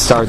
start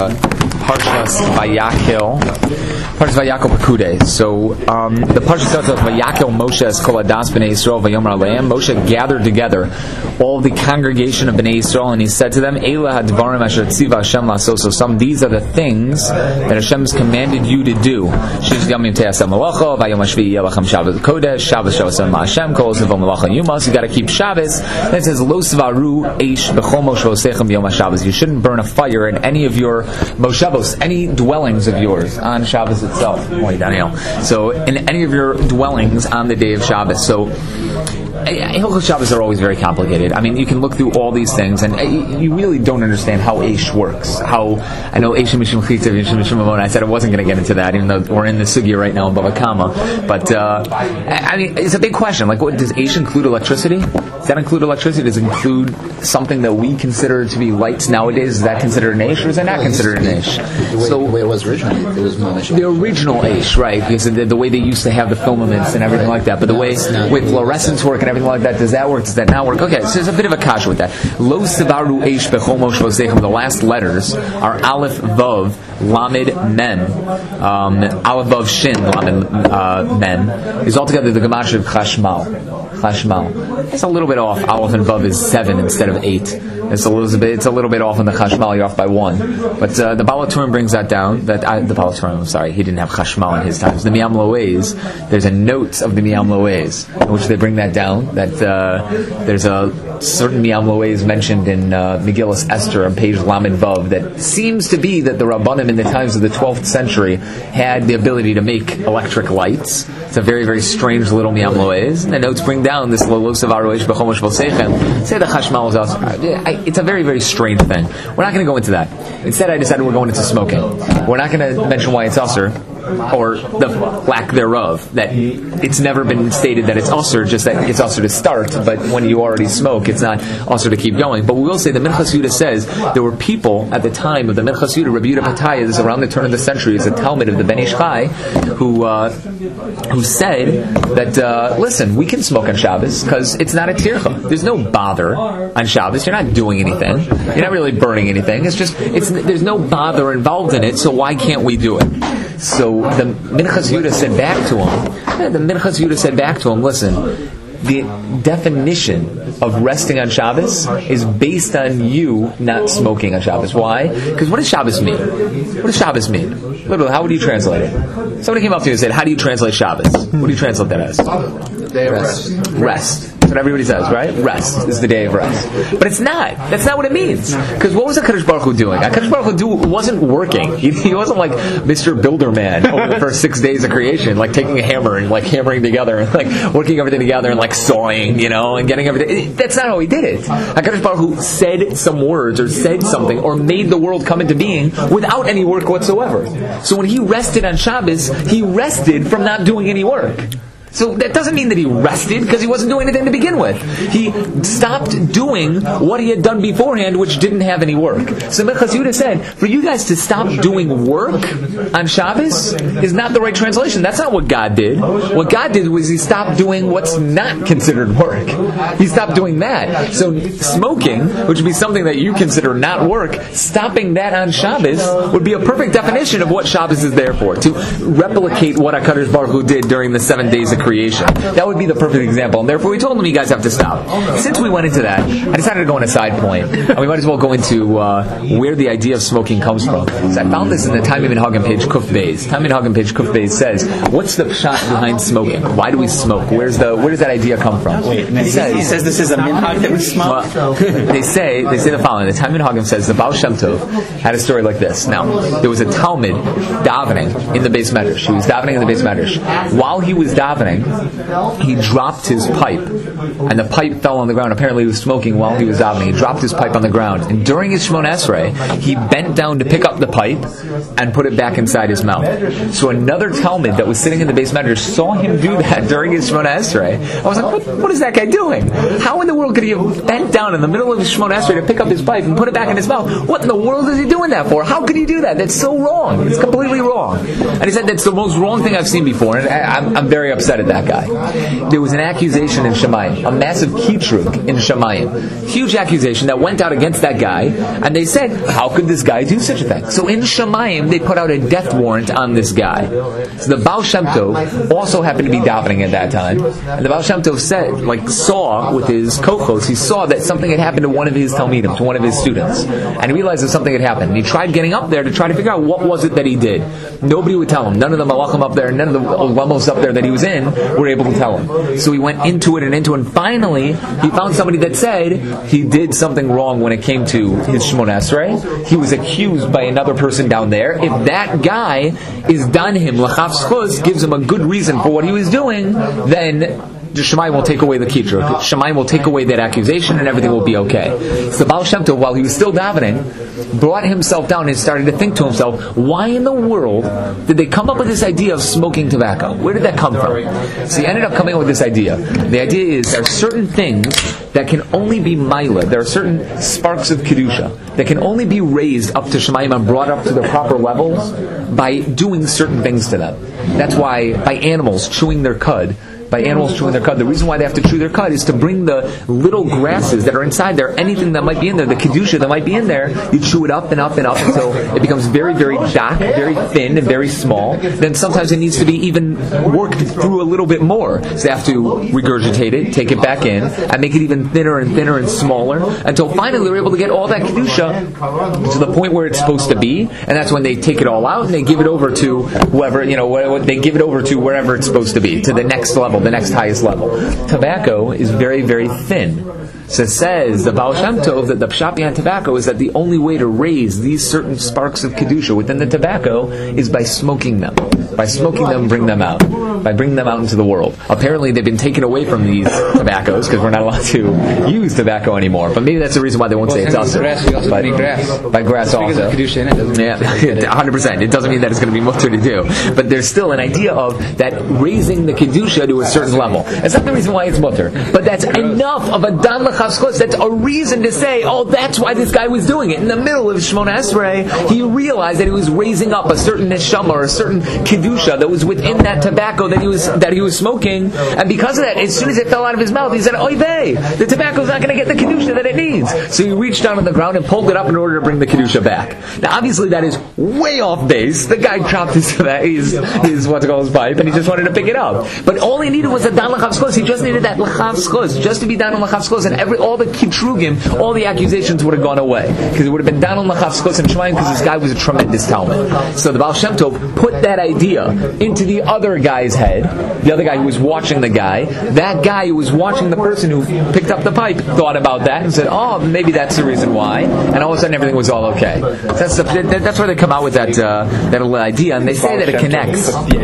Parshas Vayakhel. Parshas Vayakhel Pekude. So the Parsha starts with Vayakhel Moshe es kol adas b'nei Yisrael vayomer aleim. Moshe gathered together all the congregation of Bnei Yisrael, and he said to them, Eila hadvarim asher tziva Hashem lasos. So these are the things that Hashem has commanded you to do. Shish yamim te'aseh malacha, vayom hashvi yelachem Shabbos kodesh, Shabbos shavasem ma'Hashem, kol zivom malacha yumas. You got to keep Shabbos. Then it says, Lo svaru eish b'chol moshvosechem yom HaShabbos. You shouldn't burn a fire in any of your moshevos, any dwellings of yours on Shabbos itself. So in any of your dwellings on the day of Shabbos. So Hilchos Shabbos are always very complicated. I mean, you can look through all these things, and you really don't understand how Eish works. How I know Eish Mishum Chitzav, Eish Mishum Mamon. I said I wasn't going to get into that, even though we're in the sugya right now in Bava Kama. But I mean, it's a big question. Like, what does Eish include? Electricity? Does that include electricity? Does it include something that we consider to be lights nowadays? Is that considered an Eish, or is that not considered an Eish? The way it was originally, it was the original Eish, right? Because the way they used to have the filaments and everything like that. But the way with fluorescence work and everything like that, does that work? Does that not work? Okay, so there's a bit of a kasha with that. Lo sivaru eish bechol moshvosechem. The last letters are Aleph Vav Lamed Mem. Aleph Vav Shin Lamed Mem is altogether the gematria of Chashmal. It's a little bit off. Aleph and Vav is 7 instead of 8. It's a little bit off in the Chashmal. You're off by 1. But the Baal HaTurim brings that down. The Baal HaTurim, I'm sorry, he didn't have Chashmal in his times. The Miam Lo'ez, there's a note of the Miam Lo'ez in which they bring that down. That there's a certain Miam Lo'ez mentioned in Megillas Esther on page Lamed Vav that seems to be that the Rabbanim in the times of the 12th century had the ability to make electric lights. It's a very, very strange little Miam Lo'ez. And the notes bring down this Lo Sivaru Eish Bechol Moshvosechem. Say the Chashmal is also. It's a very, very strange thing. We're not going to go into that. Instead, I decided we're going into smoking. We're not going to mention why it's usher, or the lack thereof. That it's never been stated that it's usher, just that it's usher to start, but when you already smoke, it's not usher to keep going. But we will say the Minchas Yehuda says there were people at the time of the Minchas Yehuda, Rabbi Yehuda Pataya, this is around the turn of the century, is a Talmud of the Ben Ish Chai, who said that, listen, we can smoke on Shabbos because it's not a tircha. There's no bother on Shabbos. You're not doing anything. You're not really burning anything. There's no bother involved in it, so why can't we do it? So the Minchas Yehuda said back to him, listen, the definition of resting on Shabbos is based on you not smoking on Shabbos. Why? Because what does Shabbos mean? Literally, how would you translate it? Somebody came up to you and said, how do you translate Shabbos? What do you translate that as? Rest. That's what everybody says, right? Rest is the day of rest. But it's not. That's not what it means. Because what was HaKadosh Baruch Hu doing? HaKadosh Baruch Hu wasn't working. He wasn't like Mr. Builderman over the first 6 days of creation, like taking a hammer and like hammering together and like working everything together and like sawing, and getting everything. That's not how he did it. HaKadosh Baruch Hu said some words or said something or made the world come into being without any work whatsoever. So when he rested on Shabbos, he rested from not doing any work. So that doesn't mean that he rested because he wasn't doing anything to begin with. He stopped doing what he had done beforehand, which didn't have any work. So Minchas Yehuda said, for you guys to stop doing work on Shabbos is not the right translation. That's not what God did. What God did was he stopped doing what's not considered work. He stopped doing that. So smoking, which would be something that you consider not work, stopping that on Shabbos would be a perfect definition of what Shabbos is there for, to replicate what HaKadosh Baruch Hu did during the 7 days of creation. That would be the perfect example, and therefore we told them you guys have to stop. Since we went into that, I decided to go on a side point, and we might as well go into where the idea of smoking comes from. So I found this in the Taimim Minhagim page Kuf Beis. Taimim Minhagim page Kuf Beis says, what's the pshat behind smoking? Why do we smoke? Where does that idea come from? Wait, he says this is a minhag that we smoke? Well, they say the following. The Taimim Minhagim says the Baal Shem Tov had a story like this. Now, there was a Talmud davening in the Beis Medrash. He was davening in the Beis Medrash. While he was davening, he dropped his pipe, and the pipe fell on the ground. Apparently he was smoking while he was davening. He dropped his pipe on the ground, and during his Shemona Esrei, he bent down to pick up the pipe and put it back inside his mouth. So another Talmud that was sitting in the Beis Medrash saw him do that during his Shemona Esrei. I was like, what is that guy doing? How in the world could he have bent down in the middle of his Shemona Esrei to pick up his pipe and put it back in his mouth? What in the world is he doing that for? How could he do that? That's so wrong. It's completely wrong. And he said that's the most wrong thing I've seen before, and I'm very upset upset at that guy. There was an accusation in Shemayim, a massive kitrug in Shemayim. Huge accusation that went out against that guy, and they said, how could this guy do such a thing? So in Shemayim, they put out a death warrant on this guy. So the Baal Shem Tov also happened to be davening at that time, and the Baal Shem Tov saw with his kochos, he saw that something had happened to one of his talmidim, to one of his students, and he realized that something had happened. And he tried getting up there to try to figure out what was it that he did. Nobody would tell him. None of the malachim up there, none of the lamos up there that he was in were able to tell him. So he went into it, and finally he found somebody that said he did something wrong when it came to his Shemona Esrei. He was accused by another person down there. If that guy is done him, l'chaf schus, gives him a good reason for what he was doing, then Shemayim will take away the kitrug. Shemayim will take away that accusation, and everything will be okay. So Baal Shem Tov, while he was still davening, brought himself down and started to think to himself, why in the world did they come up with this idea of smoking tobacco? Where did that come from? So he ended up coming up with this idea. The idea is there are certain things that can only be maila. There are certain sparks of kedusha that can only be raised up to Shemayim and brought up to the proper levels by doing certain things to them. That's why by animals chewing their cud, the reason why they have to chew their cud is to bring the little grasses that are inside there, anything that might be in there, the kedusha that might be in there, you chew it up and up and up until it becomes very, very dark, very thin, and very small. Then sometimes it needs to be even worked through a little bit more. So they have to regurgitate it, take it back in, and make it even thinner and thinner and smaller, until finally they're able to get all that kedusha to the point where it's supposed to be, and that's when they take it all out and they give it over to whoever, they give it over to wherever it's supposed to be, to the next level, the next highest level. Tobacco is very, very thin. So it says the Baal Shem Tov that the pshat behind tobacco is that the only way to raise these certain sparks of kedusha within the tobacco is by smoking them. By smoking them, bring them out. By bringing them out into the world. Apparently they've been taken away from these tobaccos because we're not allowed to use tobacco anymore. But maybe that's the reason why they won't say it's usher. By grass also. Yeah, 100%. It doesn't mean that it's going to be mutter to do. But there's still an idea of that raising the kedusha to a certain level. It's not the reason why it's mutter. But that's enough of a dan l'chaf schus. That's a reason to say, that's why this guy was doing it. In the middle of Shemona Esrei, he realized that he was raising up a certain neshama or a certain kedusha that was within that tobacco that he was smoking, and because of that, as soon as it fell out of his mouth, he said, "Oy vey, the tobacco's not going to get the kedusha that it needs." So he reached down on the ground and pulled it up in order to bring the kedusha back. Now, obviously, that is way off base. The guy dropped his pipe, and he just wanted to pick it up. But all he needed was a dan l'chaf schus. He just needed that l'chaf schus, just to be dan l'chaf schus, and all the kitrugim, all the accusations would have gone away, because it would have been dan l'chaf schus and Shemayim, because this guy was a tremendous talmid. So the Baal Shem Tov put that idea into the other guy's head, the other guy who was watching the guy. That guy who was watching the person who picked up the pipe thought about that and said, maybe that's the reason why, and all of a sudden everything was all okay. That's where they come out with that little idea, and they say that it connects.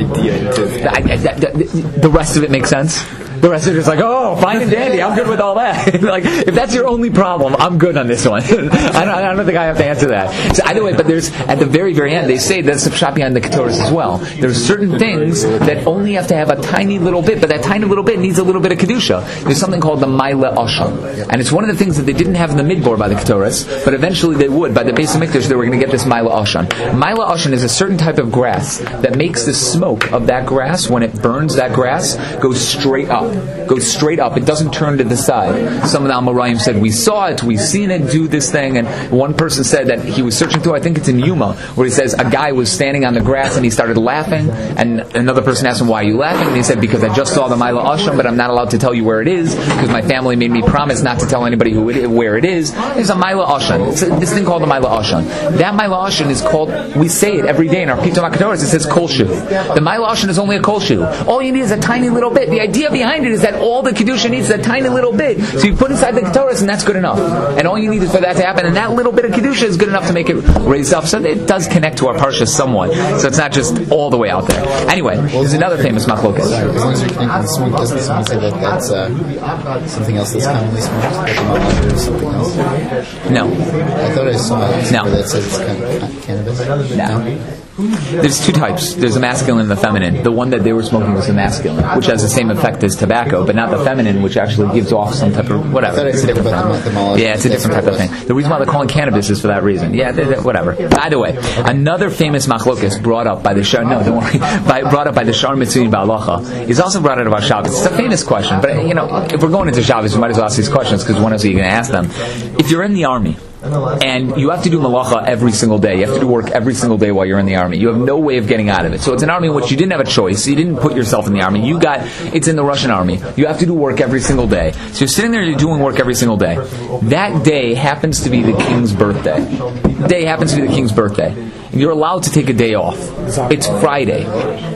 The rest of it makes sense. The rest of it is like, fine and dandy, I'm good with all that. Like, if that's your only problem, I'm good on this one. I don't think I have to answer that. So either way, but there's, at the very, very end, they say that's the pshat behind the Ketores as well. There's certain things that only have to have a tiny little bit, but that tiny little bit needs a little bit of Kedusha. There's something called the Maila Oshan. And it's one of the things that they didn't have in the Midbar by the Ketores, but eventually they would. By the Beis HaMikdash, they were going to get this Maila Oshan. Maila Oshan is a certain type of grass that makes the smoke of that grass, when it burns that grass, go straight up. Goes straight up. It doesn't turn to the side. Some of the Amoraim said, we saw it, we've seen it do this thing, and one person said that he was searching through, I think it's in Yuma, where he says a guy was standing on the grass and he started laughing, and another person asked him, why are you laughing? And he said, because I just saw the Maila Asham, but I'm not allowed to tell you where it is, because my family made me promise not to tell anybody where it is. There's a Maila Asham. It's this thing called the Maila Asham. That Maila Asham is called, we say it every day in our Pitom HaKetoros, it says kol shu. The Maila Asham is only a kol shu. All you need is a tiny little bit. The idea behind it is that all the Kedusha needs is a tiny little bit. So you put inside the Ketores, and that's good enough. And all you need is for that to happen, and that little bit of Kedusha is good enough to make it raise up. So it does connect to our Parsha somewhat. So it's not just all the way out there. Anyway, there's another famous machlokas. As long as you're connecting smoke, doesn't someone say that that's something else that's commonly smoked? Like a mother or something else? No. I thought I saw somewhere that said it's cannabis. No. There's two types. There's the masculine and the feminine. The one that they were smoking was the masculine, which has the same effect as tobacco, but not the feminine, which actually gives off some type of whatever. I thought it's a different yeah, it's a different type of thing. The reason why they're calling cannabis is for that reason. Yeah, whatever. By the way, another famous machlokas brought up by the Shar. No, don't worry. Brought up by the Shar Mitzvah Ba'alacha is also brought out about Shabbos. It's a famous question, but if we're going into Shabbos, we might as well ask these questions because one of you are going to ask them. If you're in the army, and you have to do malacha every single day. You have to do work every single day while you're in the army. You have no way of getting out of it. So it's an army in which you didn't have a choice. You didn't put yourself in the army. It's in the Russian army. You have to do work every single day. So you're sitting there, you're doing work every single day. That day happens to be the king's birthday. The day happens to be the king's birthday. And you're allowed to take a day off. It's Friday.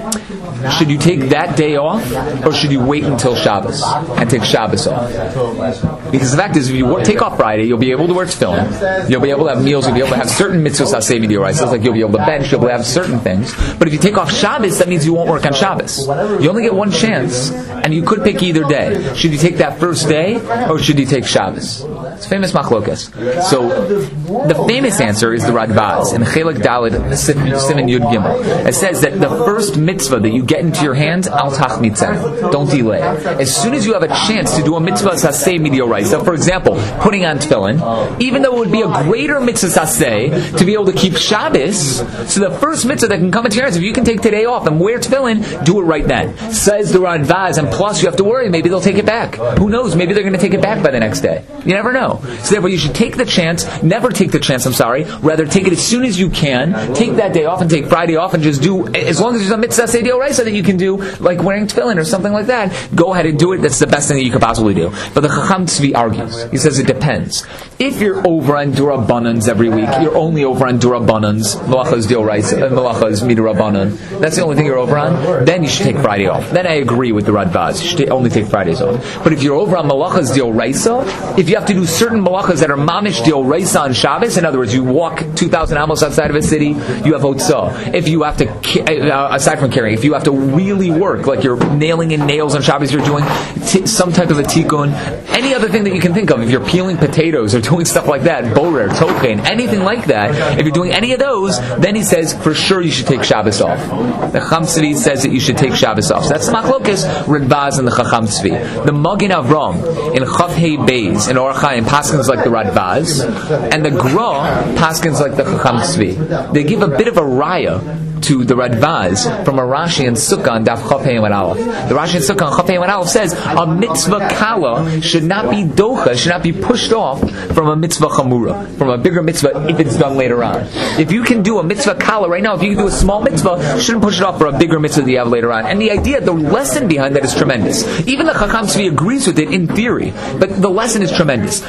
Should you take that day off, or should you wait until Shabbos and take Shabbos off? Because the fact is, if you take off Friday, you'll be able to wear tefillin, you'll be able to have meals, you'll be able to have certain mitzvahs aseh midioraisa, like you'll be able to bench, you'll be able to have certain things. But if you take off Shabbos, that means you won't work on Shabbos. You only get one chance, and you could pick either day. Should you take that first day, or should you take Shabbos? It's famous machlokas. So, the famous answer is the Radbaz in Chelek Daled Siman Yud Gimel. It says that the first mitzvah that you get into your hands, al tachmitzah. Don't delay. As soon as you have a chance to do a mitzvah saseh midioraisa, for example, putting on tefillin, even though it would be a greater mitzvah saseh to be able to keep Shabbos, so the first mitzvah that can come into your hands, if you can take today off and wear tefillin, do it right then. Says the Radbaz, and plus you have to worry, maybe they'll take it back. Who knows? Maybe they're going to take it back by the next day. You never know. So therefore you should take the chance, never take the chance, rather take it as soon as you can, take that day off and take Friday off and just do, as long as there's a mitzvah saseh midioraisa that you can do, like wearing tefillin or something like that, go ahead and do it. That's the best thing that you could possibly do. But the Chacham Tzvi argues. He says it depends. If you're over on Durabbanans every week, you're only over on Durabbanans, Malachas Dioraisa, Malachas Midrabbanan, that's the only thing you're over on, then you should take Friday off. Then I agree with the Radbaz. You should only take Fridays off. But if you're over on Malachas Dioraisa, if you have to do certain Malachas that are Mamish Dioraisa on Shabbos, in other words, you walk 2,000 amos outside of a city, you have Hotzah. If you have to, aside from carrying, if you have to really work, like you're nailing in nails on Shabbos, you're doing some type of a tikkun, any other thing that you can think of, if you're peeling potatoes or doing stuff like that, borer, tochen, anything like that, if you're doing any of those, then he says, for sure you should take Shabbos off. The Chacham Tzvi says that you should take Shabbos off. So that's the Machlokas, Radbaz and the Chacham Tzvi. The Magen Avram, in Chav Hei Beis, in Orach Chaim, paskins like the Radbaz, and the Gra paskins like the Chacham Tzvi. They give a bit of a raya to the Radbaz from a Rashi and Sukkah on Daf Chaf Hei and Aleph. The Rashi and Sukkah on Chaf Hei and Aleph says a mitzvah kala should not be docha, should not be pushed off from a mitzvah chamura, from a bigger mitzvah if it's done later on. If you can do a mitzvah kala right now, if you can do a small mitzvah, you shouldn't push it off for a bigger mitzvah that you have later on. And the idea, the lesson behind that is tremendous. Even the Chacham Tzvi agrees with it in theory, but the lesson is tremendous.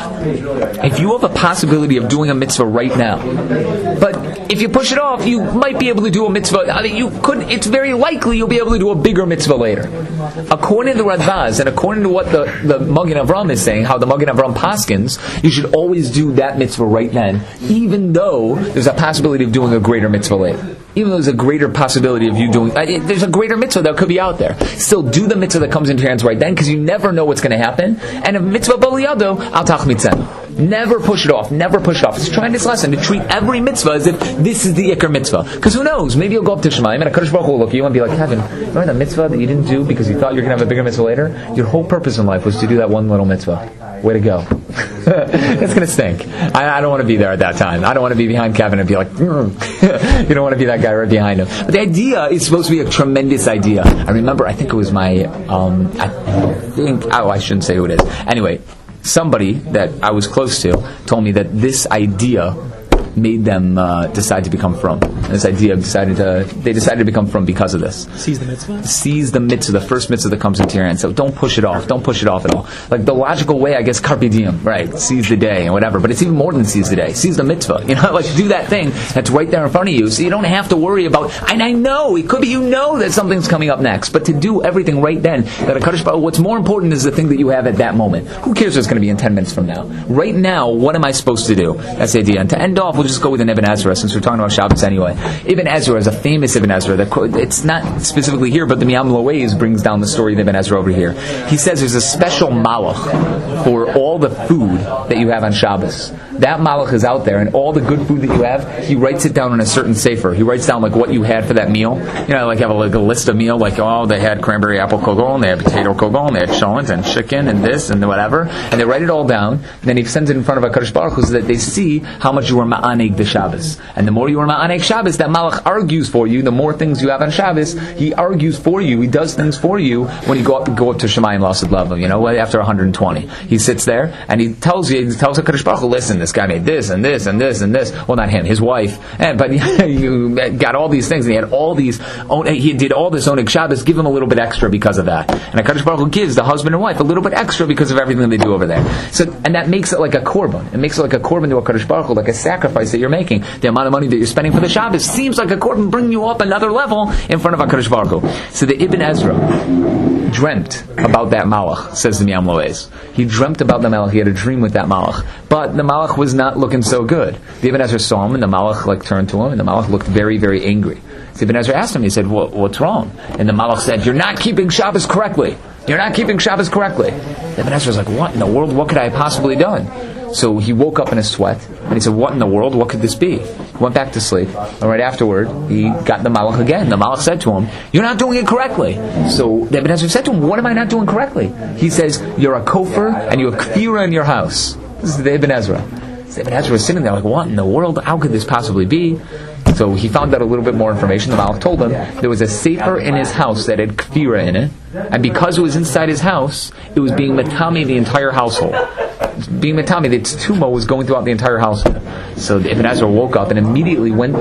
If you have a possibility of doing a mitzvah right now, but if you push it off, you might be able to do a mitzvah. I mean, it's very likely you'll be able to do a bigger mitzvah later. According to the Radbaz, and according to what the Magen Avram is saying, how the Magen Avram paskins, you should always do that mitzvah right then, even though there's a possibility of doing a greater mitzvah later. Even though there's a greater possibility of you doing, there's a greater mitzvah that could be out there. Still, do the mitzvah that comes into your hands right then, because you never know what's going to happen. And a mitzvah boliyado, al tachmitzen. Never push it off. Never push it off. It's a tremendous lesson to treat every mitzvah as if this is the Iker mitzvah. Because who knows? Maybe you'll go up to Shemaim and HaKadosh Baruch Hu will look at you and be like, Kevin, remember that mitzvah that you didn't do because you thought you were going to have a bigger mitzvah later? Your whole purpose in life was to do that one little mitzvah. Way to go. It's going to stink. I don't want to be there at that time. I don't want to be behind Kevin and be like, You don't want to be that guy right behind him. But the idea is supposed to be a tremendous idea. I remember, I think it was my, I shouldn't say who it is. Anyway, somebody that I was close to told me that this idea made them decide to become from. This idea they decided to become from because of this. Seize the mitzvah? Seize the mitzvah, the first mitzvah that comes into your hand. So don't push it off. Don't push it off at all. Like the logical way, I guess, carpe diem, right? Seize the day and whatever. But it's even more than seize the day. Seize the mitzvah. Like do that thing that's right there in front of you, so you don't have to worry about. And I know it could be that something's coming up next, but to do everything right then, that HaKadosh Baruch Hu, what's more important is the thing that you have at that moment. Who cares what's going to be in 10 minutes from now? Right now, what am I supposed to do? That's the idea. And to end off, we'll just go with an Ibn Ezra, since we're talking about Shabbos anyway. Ibn Ezra is a famous Ibn Ezra. It's not specifically here, but the Miyam Lo'ez brings down the story of Ibn Ezra over here. He says there's a special malach for all the food that you have on Shabbos. that malach is out there, and all the good food that you have, he writes it down in a certain sefer. He writes down like what you had for that meal. Like have a list of meal, like they had cranberry apple kugel, and they had potato kugel, and they had sholent and chicken and this and whatever, and they write it all down. And then he sends it in front of HaKadosh Baruch Hu so that they see how much you were ma'aneg the Shabbos. And the more you were ma'aneg Shabbos, that malach argues for you. The more things you have on Shabbos, he argues for you. He does things for you when you go up to Shemayim Lasid Level. After 120, he sits there and he tells HaKadosh Baruch Hu, listen, this guy made this and this and this and this. Well, not him, his wife. But you got all these things, and he had all these. He did all this oneg Shabbos. Give him a little bit extra because of that. And HaKadosh Baruch Hu gives the husband and wife a little bit extra because of everything they do over there. And that makes it like a korban. It makes it like a korban to HaKadosh Baruch Hu, like a sacrifice that you're making. The amount of money that you're spending for the Shabbos seems like a korban, bringing you up another level in front of HaKadosh Baruch Hu. So the Ibn Ezra dreamt about that malach, says the Miyam Loez. He dreamt about the malach. He had a dream with that malach. But the malach was not looking so good. The Ibn Ezra saw him, and the malach turned to him, and the malach looked very, very angry. So Ibn Ezra asked him, he said, what's wrong? And the malach said, you're not keeping Shabbos correctly. You're not keeping Shabbos correctly. Ibn Ezra was like, what in the world? What could I have possibly done? So he woke up in a sweat, and he said, what in the world? What could this be? He went back to sleep, and right afterward, he got the malach again. The malach said to him, you're not doing it correctly. So Ibn Ezra said to him, what am I not doing correctly? He says, you're a kofar, and you have kfira in your house. This is the Ibn Ezra. So Ibn Ezra was sitting there like, what in the world? How could this possibly be? So he found out a little bit more information. The malach told him there was a sefer in his house that had kfira in it, and because it was inside his house, it was being matami the entire household. Being matami, its tuma was going throughout the entire household. So Ibn Ezra woke up and immediately went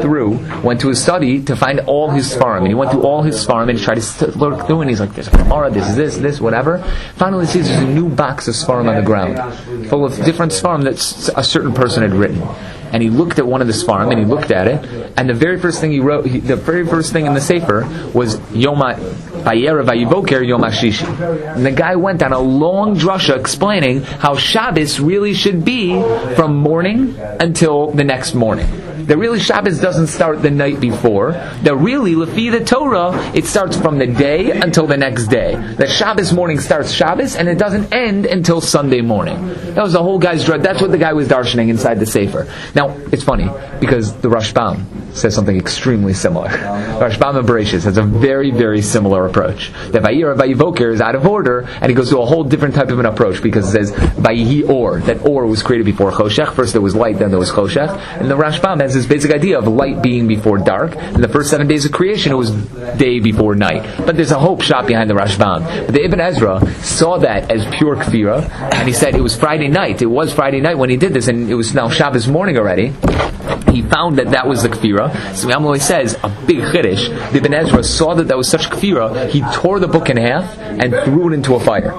to his study to find all his svarim. And he went through all his svarim and he tried to look through, and he's like, there's a Gemara, this, whatever. Finally he sees there's a new box of svarim on the ground, full of different svarim that a certain person had written. And he looked at one of the svarim, and he looked at it, and the very first thing he wrote, the very first thing in the sefer was Yoma Vayera Vayivoker Yom HaShishi. And the guy went on a long drasha explaining how Shabbos really should be from morning until the next morning. That really Shabbos doesn't start the night before. That really, Lefi the Torah, it starts from the day until the next day. That Shabbos morning starts Shabbos, and it doesn't end until Sunday morning. That was the whole guy's drug. That's what the guy was darshaning inside the sefer. Now, it's funny, because the Rashbam says something extremely similar. Rashbam and Bereshis has a very, very similar approach. The Vayira Vayivoker is out of order, and he goes to a whole different type of an approach, because it says Vayihi Or, that Or was created before Choshech. First there was light, then there was Choshech. And the Rashbam has this basic idea of light being before dark. In the first 7 days of creation, it was day before night. But there's a hope shot behind the Rashbam. But the Ibn Ezra saw that as pure kfira, and he said it was Friday night. It was Friday night when he did this, and it was now Shabbos morning already. He found that was the kfira. So Yamloi says, a big chiddush, the Ibn Ezra saw that was such kfira, he tore the book in half and threw it into a fire.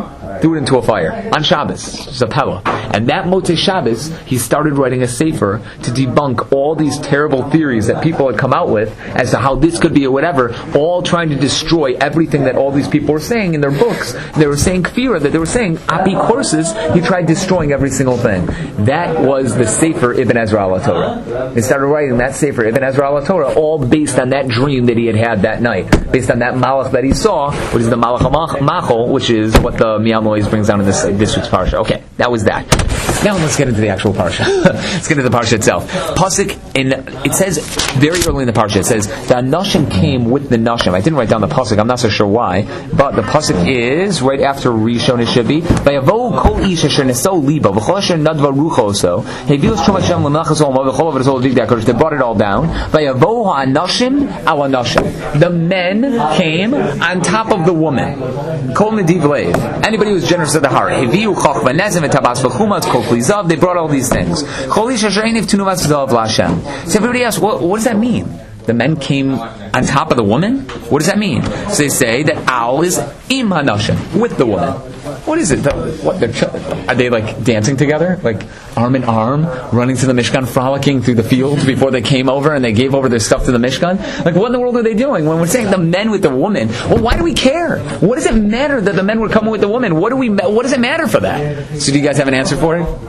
On Shabbos, Zapella. And that Motzei Shabbos, he started writing a sefer to debunk all these terrible theories that people had come out with as to how this could be or whatever, all trying to destroy everything that all these people were saying in their books. They were saying kfira, that they were saying api courses. He tried destroying every single thing. That was the sefer Ibn Ezra al Torah. He started writing that sefer Ibn Ezra al Torah, all based on that dream that he had that night, based on that malach that he saw, which is the malach machol, which is what the Miyam always brings down in this week's parsha. Okay, that was that. Now let's get into the actual parsha. Let's get into the parsha itself. Pasuk it says very early in the parsha. It says the Nashim came with the Nashim. I didn't write down the pasuk. I'm not so sure why, but the pasuk is right after Rishon. It should be Vayavo kol ish asher neso liba v'chol asher nadva rucho so hevius shom Hashem l'melachas olam v'chol of his digdakosh. They brought it all down. Vayavo ha'anashim al anashim. The men came on top of the woman. Kol nediv leiv. Anybody who's generous of the heart. Heviu chach v'nezim v'tabas v'chumat kol klizav. They brought all these things. Chol ish asher einiv tunuvas v'dalav l'Hashem. So everybody asks, what does that mean? The men came on top of the woman? What does that mean? So they say that Al is im hanashim, with the woman. What is it? Are they like dancing together? Like arm in arm, running to the Mishkan, frolicking through the fields before they came over and they gave over their stuff to the Mishkan? Like what in the world are they doing? When we're saying the men with the woman, well, why do we care? What does it matter that the men were coming with the woman? What does it matter for that? So do you guys have an answer for it?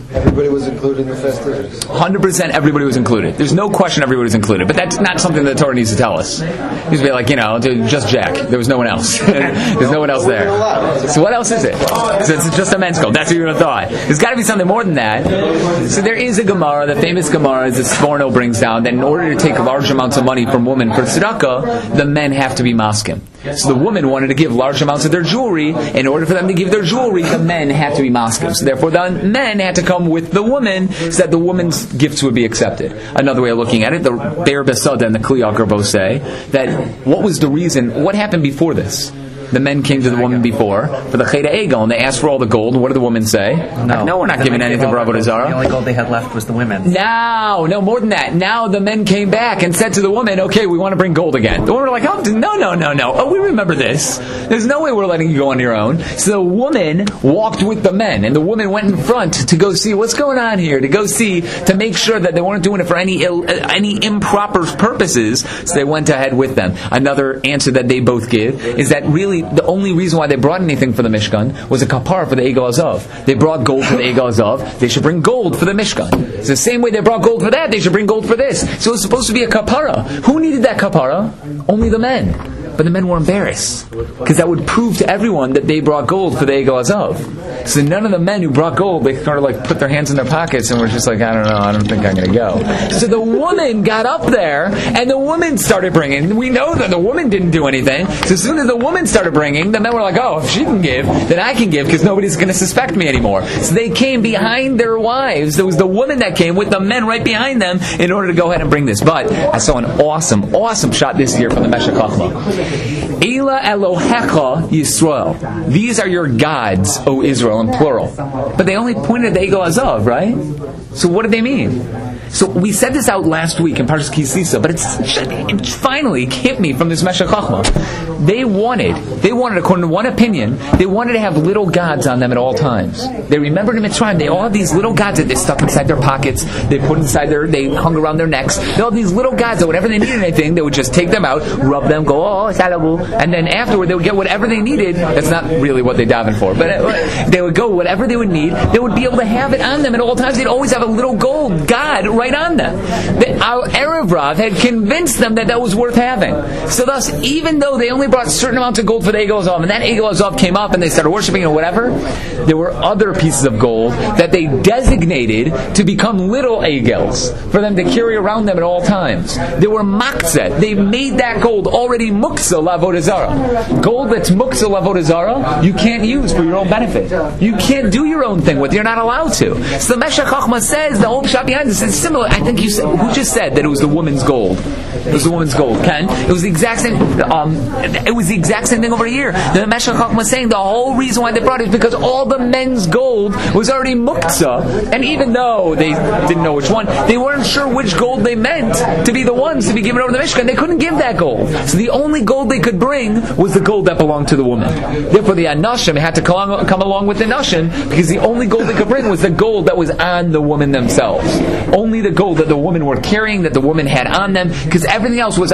Everybody was included in the festivities. 100% everybody was included. There's no question everybody was included. But that's not something the Torah needs to tell us. It needs to be like, just Jack. There was no one else. There's no one else there. So what else is it? So it's just a men's code. That's what you would have thought. There's got to be something more than that. So there is a Gemara, the famous Gemara, as Sforno brings down, that in order to take large amounts of money from women for tzedakah, the men have to be maskim. So the woman wanted to give large amounts of their jewelry. In order for them to give their jewelry, the men had to be maskim. So therefore the men had to come with the woman so that the woman's gifts would be accepted. Another way of looking at it, the Be'er Besada and the Kli Yakar both say that what was the reason, what happened before this? The men came to the woman before for the Cheda Egel, and they asked for all the gold. And what did the women say? No, we're not giving anything for Avodah Zarah. The only gold they had left was the women. No, more than that. Now the men came back and said to the woman, okay, we want to bring gold again. The women were like, no. Oh, we remember this. There's no way we're letting you go on your own. So the woman walked with the men, and the woman went in front to go see what's going on here, to make sure that they weren't doing it for any improper purposes. So they went ahead with them. Another answer that they both give is that really the only reason why they brought anything for the Mishkan was a kapara for the Egel Azav. They brought gold for the Egel Azav. They should bring gold for the Mishkan. It's the same way they brought gold for that. They should bring gold for this. So it's supposed to be a kapara. Who needed that kapara? Only the men. But the men were embarrassed because that would prove to everyone that they brought gold for the Egel Azav. So none of the men who brought gold, they kind of like put their hands in their pockets and were just like, I don't know, I don't think I'm going to go. So the woman got up there and the woman started bringing. We know that the woman didn't do anything. So as soon as the woman started bringing, the men were like, oh, if she can give, then I can give because nobody's going to suspect me anymore. So they came behind their wives. There was the woman that came with the men right behind them in order to go ahead and bring this. But I saw an awesome shot this year from the Meshech Chochmah. Ela Elohecha Yisrael. These are your gods, O Israel, in plural. But they only pointed at the Egel Azav, right? So what did they mean? So we said this out last week in Parshas Ki Sisa, but it finally hit me from this Meshech Chochmah. They wanted, according to one opinion, they wanted to have little gods on them at all times. They remembered in Mitzrayim, they all had these little gods that they stuck inside their pockets, they put they hung around their necks. They all had these little gods that whenever they needed anything, they would just take them out, rub them, go, oh, salabu, and then afterward they would get whatever they needed. That's not really what they daven for, but they would go, whatever they would need, they would be able to have it on them at all times. They'd always have a little gold god right on them. Our Erev Rav had convinced them that was worth having. So thus, even though they only brought certain amounts of gold for the Egel Azav, and that Egel Azav came up and they started worshiping or whatever, there were other pieces of gold that they designated to become little Egels for them to carry around them at all times. They were makzeh. They made that gold already muktzah l'avodah zarah. Gold that's muktzah l'avodah zarah, you can't use for your own benefit. You can't do your own thing with. You're not allowed to. So the Meshech Chochmah says the whole shot behind this is similar. I think you said, who just said that it was the woman's gold? It was the woman's gold. Ken? It was the exact same. It was the exact same thing over here. The Meshech Chochmah saying the whole reason why they brought it is because all the men's gold was already muktzah, and even though they didn't know which one, they weren't sure which gold they meant to be the ones to be given over the Mishkan. They couldn't give that gold, so the only gold they could bring was the gold that belonged to the woman. Therefore, the Anashim had to come along with the Nashim because the only gold they could bring was the gold that was on the woman themselves. Only the gold that the women were carrying, that the woman had on them, because everything else was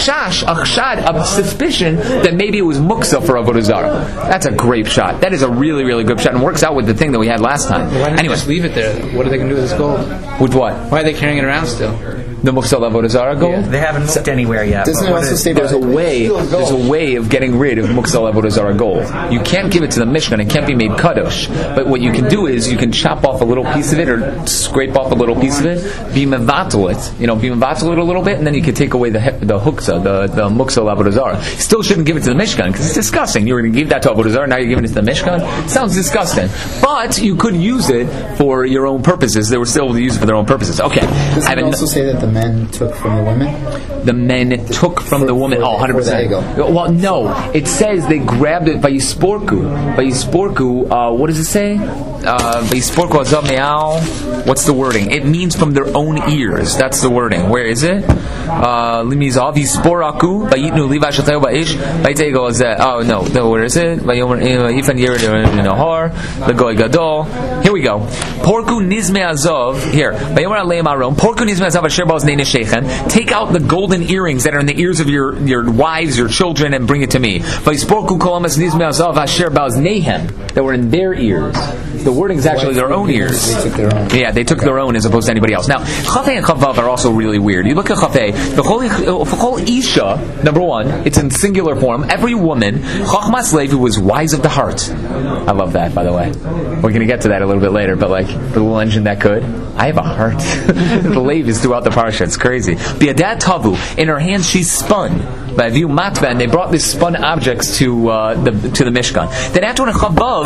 achshad, a suspicion that maybe it was muksa for Avodah Zarah. That's a great shot. That is a really, really good shot and works out with the thing that we had last time. Why don't anyway, you just leave it there? What are they going to do with this gold? With what? Why are they carrying it around still? The Muktzah Avodah Zarah gold? Yeah, they haven't moved anywhere yet. Doesn't it also say There's a way of getting rid of Muktzah Avodah Zarah gold. You can't give it to the Mishkan. It can't be made kadosh. But what you can do is you can chop off a little piece of it or scrape off a little piece of it, be mevatel it a little bit, and then you can take away the hukzah, the Muktzah Avodah Zarah. You still shouldn't give it to the Mishkan because it's disgusting. You were going to give that to Avodah Zarah, now you're giving it to the Mishkan. It sounds disgusting. But you could use it for your own purposes. They were still able to use it for their own purposes. Okay. Does it also say that the men took from the women? The men took from the woman. 100%. Well, no. It says they grabbed it by Yisporku. What does it say? Yisporku azav me'al. What's the wording? It means from their own ears. That's the wording. Where is it? Limizav Yisporaku Vayitnu Levi Shaltayu Ba'ish Vayitego Azeh. Oh no, where is it? Vayomer Ifan Yered Nahar Legoy Gadol. Here we go. Porku Nizme Azov. Here. Vayomer Aleim Aron. Porku Nizme Azav Asher Ba Take out the golden earrings that are in the ears of your wives, your children, and bring it to me. That were in their ears. The wording is actually their own ears. They took their own. Yeah, they took their own as opposed to anybody else. Now, Chafei and Chavav are also really weird. You look at Chafei, the whole Isha, number one, it's in singular form. Every woman, Chachmas Levi was wise of the heart. I love that, by the way. We're going to get to that a little bit later, but like the little engine that could. I have a heart. The Levi is throughout the parsha. It's crazy. Biadat Tavu, in her hands she spun. By view matva, and they brought these spun objects to the Mishkan. Then after Chavav,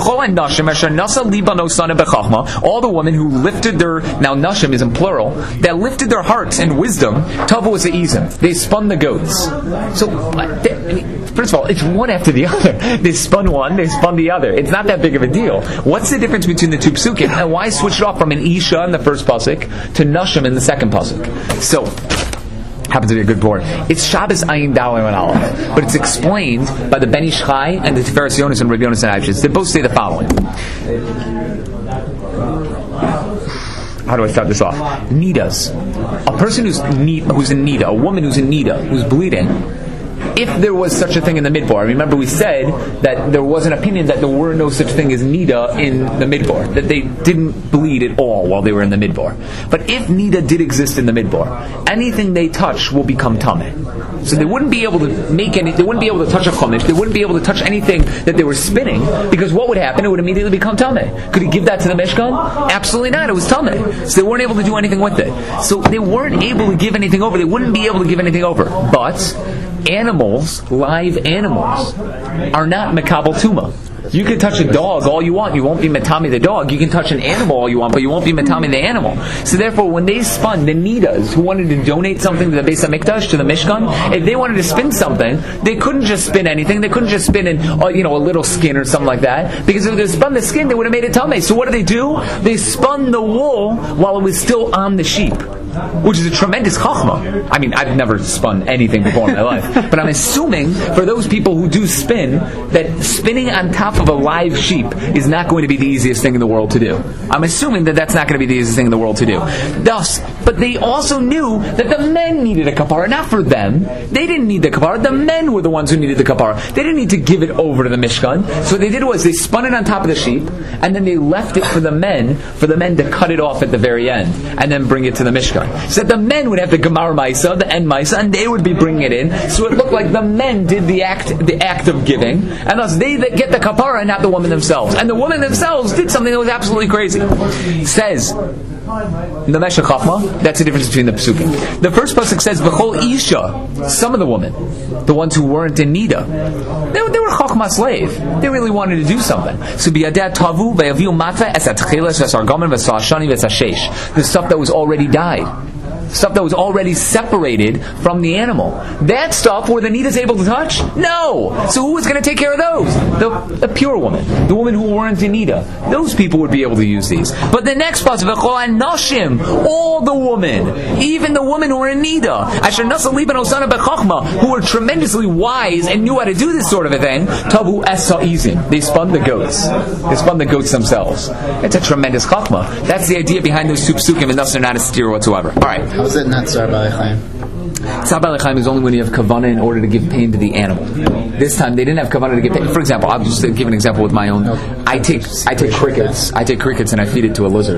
all the women who lifted their, now Nashim is in plural, that lifted their hearts in wisdom, Tavu was the Izim. They spun the goats. So, first of all, it's one after the other. They spun one, they spun the other. It's not that big of a deal. What's the difference between the two psukim? And why switch it off from an Isha in the first pasuk to Nashim in the second pasuk? So, happens to be a good board. It's Shabbos Ayin Dalar and Aleph, but it's explained by the Ben Ish Chai and the Tiferes Yonis and Rav Yonis and Avshis. They both say the following. How do I start this off? Nidas. A person who's in Nida, a woman who's in Nida, who's bleeding, if there was such a thing in the Midbar, remember we said that there was an opinion that there were no such thing as Nida in the Midbar, that they didn't bleed at all while they were in the Midbar. But if Nida did exist in the Midbar, anything they touch will become Tameh. So they wouldn't be able to they wouldn't be able to touch a chumash, they wouldn't be able to touch anything that they were spinning, because what would happen? It would immediately become Tameh. Could he give that to the Mishkan? Absolutely not, it was Tameh. So they weren't able to do anything with it. So they weren't able to give anything over, they wouldn't be able to give anything over. But animals, live animals, are not Mekabel Tuma. You can touch a dog all you want. You won't be Matami the dog. You can touch an animal all you want, but you won't be Matami the animal. So therefore, when they spun, the Nidas, who wanted to donate something to the Beis HaMikdash, to the Mishkan, if they wanted to spin something, they couldn't just spin anything. They couldn't just spin in, a little skin or something like that. Because if they spun the skin, they would have made it Tameh. So what did? They spun the wool while it was still on the sheep, which is a tremendous chachma. I mean, I've never spun anything before in my life, but I'm assuming for those people who do spin, that spinning on top of a live sheep is not going to be the easiest thing in the world to do. I'm assuming that that's not going to be the easiest thing in the world to do. Thus, but they also knew that the men needed a kapara, not for them. They didn't need the kapara. The men were the ones who needed the kapara. They didn't need to give it over to the Mishkan. So what they did was they spun it on top of the sheep, and then they left it for the men to cut it off at the very end, and then bring it to the Mishkan. So that the men would have the Gemar Maisa, the End Maisa, and they would be bringing it in. So it looked like the men did the act of giving, and thus they that get the kapara, and not the women themselves. And the women themselves did something that was absolutely crazy. It says in the Meshech Chachma, that's the difference between the psukim. The first pasuk says B'chol Isha, some of the women, the ones who weren't in Nida, they were Chachma slave. They really wanted to do something. So Biyadat Tavu Ve'aviu Matva Es HaTcheles Ves Argaman Ves HaShani Ves HaShesh, the stuff that was already died, stuff that was already separated from the animal. That stuff were the Nida's able to touch? No! So who was going to take care of those? The pure woman. The women who weren't in Nida. Those people would be able to use these. But the next pasuk, V'chol Nashim, all the women, even the women who were in Nida, Asher Nasa Liban Osana Bechachma, who were tremendously wise and knew how to do this sort of a thing, Tavu Es Ha'izim. They spun the goats. They spun the goats themselves. It's a tremendous chachma. That's the idea behind those two psukim, and thus they're not a steer whatsoever. Alright. How is it not Tzar B'alei Chaim? Tzar B'alei Chaim is only when you have kavanah in order to give pain to the animal. This time they didn't have kavanah to give pain. For example, I'll just give an example with my own. I take crickets. I take crickets and I feed it to a lizard.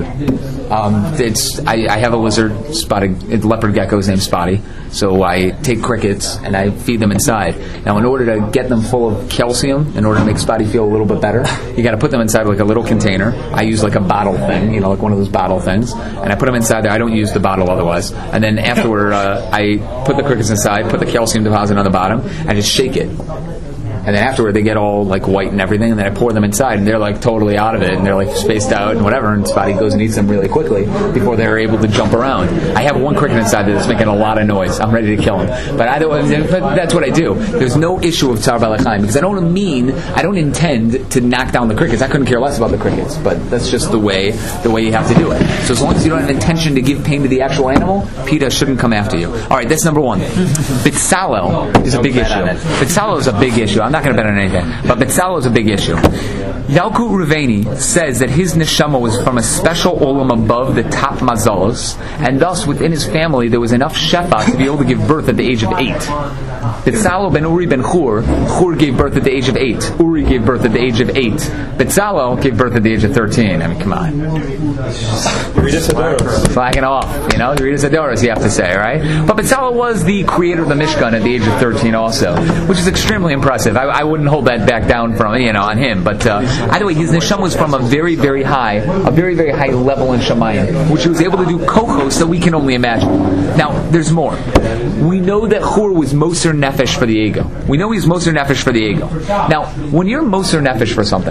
I have a lizard, leopard gecko named Spotty. So I take crickets and I feed them inside. Now, in order to get them full of calcium, in order to make Spotty feel a little bit better, you got to put them inside like a little container. I use like a bottle thing, like one of those bottle things, and I put them inside there. I don't use the bottle otherwise. And then afterward, I put the crickets inside, put the calcium deposit on the bottom, and just shake it. And then afterward, they get all like white and everything, and then I pour them inside, and they're like totally out of it, and they're like spaced out and whatever, and Spotty goes and eats them really quickly before they're able to jump around. I have one cricket inside that's making a lot of noise. I'm ready to kill him. But that's what I do. There's no issue with Tzar B'alei Chaim, because I don't intend to knock down the crickets. I couldn't care less about the crickets, but that's just the way you have to do it. So as long as you don't have intention to give pain to the actual animal, PETA shouldn't come after you. Alright, that's number one. Bitzalel is a big issue. Bitzalel is a big issue. I'm not going to bet on anything. But Betzalel is a big issue. Yalkut Ruveni says that his neshama was from a special olam above the top mazalos, and thus within his family there was enough shefa to be able to give birth at the age of 8. Betzalel ben Uri ben Chur gave birth at the age of 8. Uri gave birth at the age of 8. Betzalel gave birth at the age of 13. I mean, come on. Flagging off, the Ritas Adoros, you have to say, right? But Betzalel was the creator of the Mishkan at the age of 13 also, which is extremely impressive. I wouldn't hold that back down from, on him. But either way, his neshama was from a very, very high level in Shamayim, which he was able to do kochos that we can only imagine. Now, there's more. We know that Chur was Moser Nefesh for the ego. We know he's Moser Nefesh for the ego. Now, when you're Moser Nefesh for something,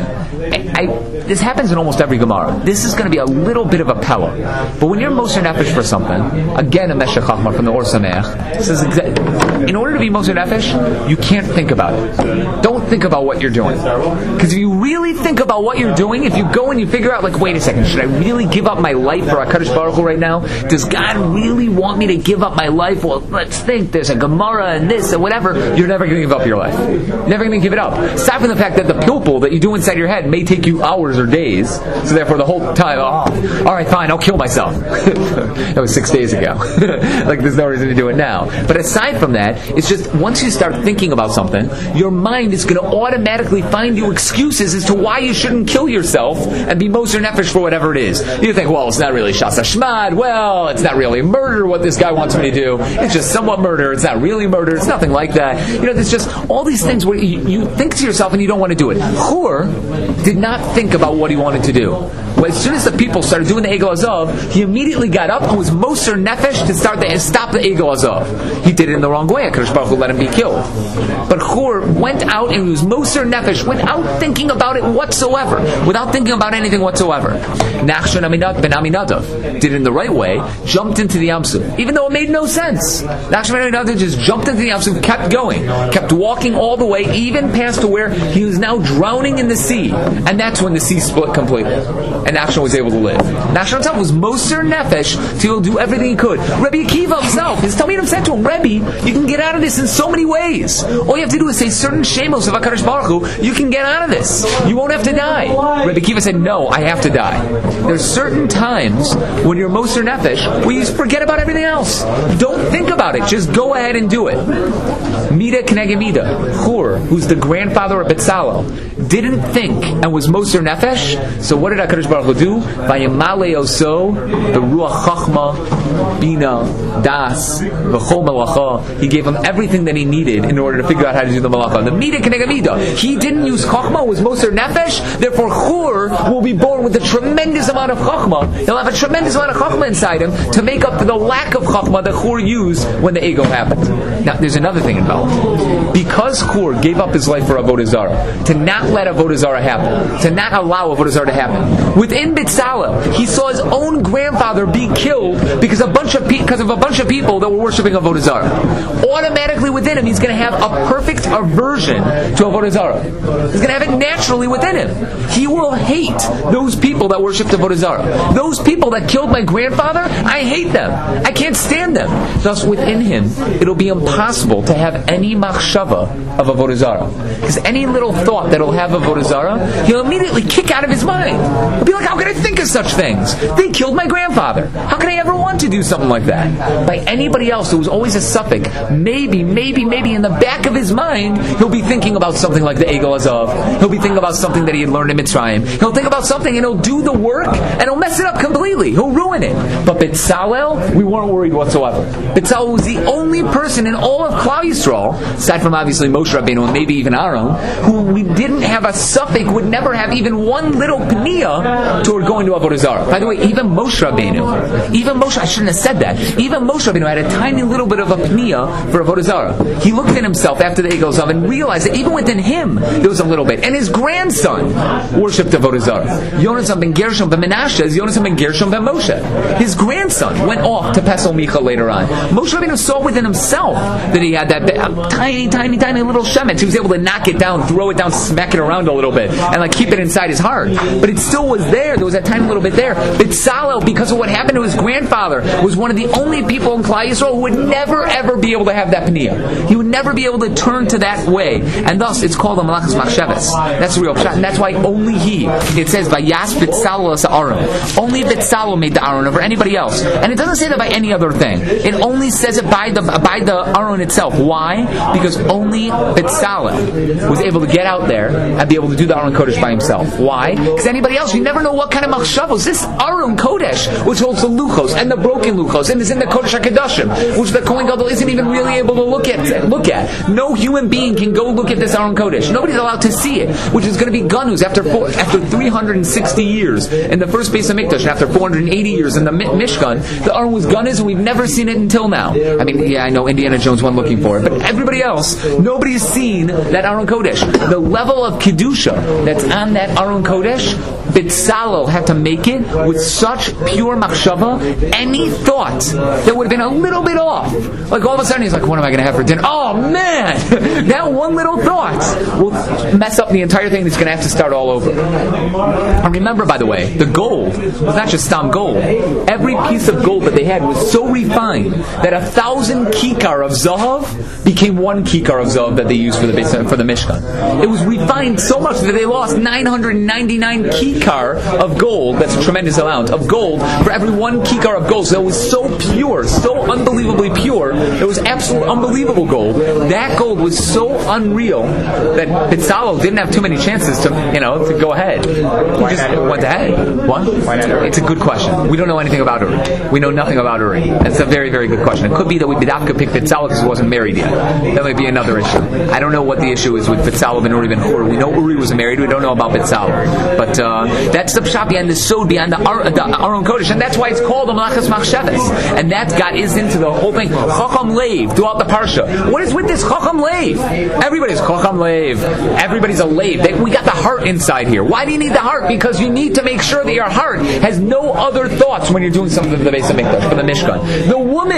this happens in almost every Gemara. This is going to be a little bit of a pella. But when you're Moser Nefesh for something, again, a Meshech Chachma from the Or Sameach says, in order to be Moser Nefesh, you can't think about it. Don't think about what you're doing. Because if you really think about what you're doing, if you go and you figure out, wait a second, should I really give up my life for HaKadosh Baruch Hu right now? Does God really want me to give up my life? Well, let's think, there's a Gemara and this and whatever. You're never going to give up your life. You're never going to give it up. Aside from the fact that the pilpul that you do inside your head may take you hours or days, so therefore the whole time, alright, fine, I'll kill myself. That was 6 days ago. There's no reason to do it now. But aside from that, it's just once you start thinking about something, your mind is going to automatically find you excuses as to why you shouldn't kill yourself and be Moser Nefesh for whatever it is. You think, well, it's not really Shas Hashmad, well, it's not really murder what this guy wants me to do, it's just somewhat murder, it's not really murder, it's nothing like that. There's just all these things where you think to yourself and you don't want to do it. Chur did not think about what he wanted to do. Well, as soon as the people started doing the Egel Azov, he immediately got up and was Moser Nefesh to stop the Egel Azov. He did it in the wrong way. HaKadosh Baruch Hu let him be killed. But Chur went out and he was Moser Nefesh without thinking about it whatsoever. Without thinking about anything whatsoever. Nachshon ben Aminadav did it in the right way, jumped into the Yamsuf, even though it made no sense. Nachshon ben Aminadav just jumped into the Yamsuf, kept going, kept walking all the way, even past to where he was now drowning in the sea. And that's when the sea split completely. And Nachshon was able to live. Nachshon himself was Moser Nefesh to do everything he could. Rabbi Akiva himself, his Talmidim said to him, Rebbe, you can get out of this in so many ways. All you have to do is say certain shemos of HaKadosh Baruch Hu, you can get out of this. You won't have to die. Rabbi Akiva said, no, I have to die. There's certain times when you're Moser Nefesh where you just forget about everything else. Don't think about it. Just go ahead and do it. Mida Keneged Mida, Chur, who's the grandfather of Betzalel, didn't think and was Moser Nefesh. So what did HaKadosh Baruch Hu do? Vayimale oso the Ruach Chachma, Bina, Das, V'chol Malacha. He gave him everything that he needed in order to figure out how to do the Malacha. The Mida Keneged Mida. He didn't use Chachma, was Moser Nefesh. Therefore, Chur will be born with a tremendous amount of Chachma. He'll have a tremendous amount of Chachma inside him to make up for the lack of Chachma that Chur used when the ego happened. Now, there's another thing involved. Because Chur gave up his life for Avodah Zarah, to not let Avodah Zarah happen, to not allow Avodah Zarah to happen. Within Betzalel, he saw his own grandfather be killed because of a bunch of people that were worshiping Avodah Zarah. Automatically within him, he's going to have a perfect aversion to Avodah Zarah. He's going to have it naturally within him. He will hate those people that worshipped Avodah Zarah. Those people that killed my grandfather, I hate them. I can't stand them. Thus, within him, it'll be impossible to have any machshava of Avodah Zarah. Because any little thought that he'll have of Avodah Zarah, he'll immediately kick out of his mind. He'll be like, how can I think of such things? They killed my grandfather. How can I ever want to do something like that? By anybody else, there was always a suffix. Maybe in the back of his mind, he'll be thinking about something like the Egel Azov. He'll be thinking about something that he had learned in Mitzrayim. He'll think about something and he'll do the work and he'll mess it up completely. He'll ruin it. But Betzalel, we weren't worried whatsoever. Betzalel was the only person in all of Klal Yisrael, aside from obviously Moshe Rabbeinu and maybe even Aaron, who we didn't have a suffix, would never have even one little pniyah toward going to Avodah Zarah. By the way, even Moshe Rabbeinu, I shouldn't have said that. Even Moshe Rabbeinu had a tiny little bit of a pniyah for Avodah Zarah. He looked at himself after the Egel Zav and realized that even within him there was a little bit. And his grandson worshipped Avodah Zarah. Yonatan ben Gershom ben Menashe is Yonatan ben Gershom ben Moshe. His grandson went off to Pesel Micha later on. Moshe Rabbeinu saw within himself that he had that tiny little shemetz. He was able to knock it down, throw it down, smack it around a little bit, and keep it inside his heart. But it still was there. There was that tiny little bit there. Betzalel, because of what happened to his grandfather, was one of the only people in Klal Yisrael who would never ever be able able to have that pniyah. He would never be able to turn to that way. And thus, it's called a malachas machshavas. That's the real pshat. And that's why only he, it says, Vayas Bitzalel as Aaron. Only Bitzalel made the Aaron over anybody else. And it doesn't say that by any other thing. It only says it by the Aaron itself. Why? Because only Bitzalel was able to get out there and be able to do the Aaron Kodesh by himself. Why? Because anybody else, you never know what kind of machshavos. This Aaron Kodesh, which holds the luchos and the broken luchos, and is in the Kodesh HaKadoshim, which the Kohen Gadol isn't even really able to look at. No human being can go look at this Aaron Kodesh. Nobody's allowed to see it, which is going to be Ganuz after 360 years in the first Beis HaMikdash, and after 480 years in the Mishkan. The Aaron was Ganuz, and we've never seen it until now. I mean, yeah, I know Indiana Jones went looking for it, but everybody else, nobody's seen that Aaron Kodesh. The level of Kedusha that's on that Aaron Kodesh, Bitzalel had to make it with such pure machshava, any thought that would have been a little bit off. Like all of a sudden he's like, what am I going to have for dinner? Oh man! That one little thought will mess up the entire thing. It's going to have to start all over. And remember, by the way, the gold was not just stam gold. Every piece of gold that they had was so refined that 1,000 kikar of zahav became 1 kikar of zahav that they used for the Mishkan. It was refined so much that they lost 999 kikar of gold. That's a tremendous amount of gold for every 1 kikar of gold. So it was so pure, so unbelievably pure. It was absolute unbelievable gold. That gold was so unreal that Bitzalel didn't have too many chances to go ahead. He just went ahead. What? It's a good question. We don't know anything about Uri. We know nothing about Uri. That's a very, very good question. It could be that we Bidavka picked Bitzalel because he wasn't married yet. That might be another issue. I don't know what the issue is with Bitzalel and Uri ben Hur. We know Uri was married. We don't know about Bitzalel. But that's the pshat behind the sod, behind the Aron Kodesh, and that's why it's called the Malachas Machshavas. And that got is into the whole thing. Chacham Leiv throughout the parsha. What is with this Chacham Leiv? Everybody's Chacham Leiv. Everybody's a Leiv. We got the heart inside here. Why do you need the heart? Because you need to make sure that your heart has no other thoughts when you're doing something for the Beis HaMikdash, for the Mishkan.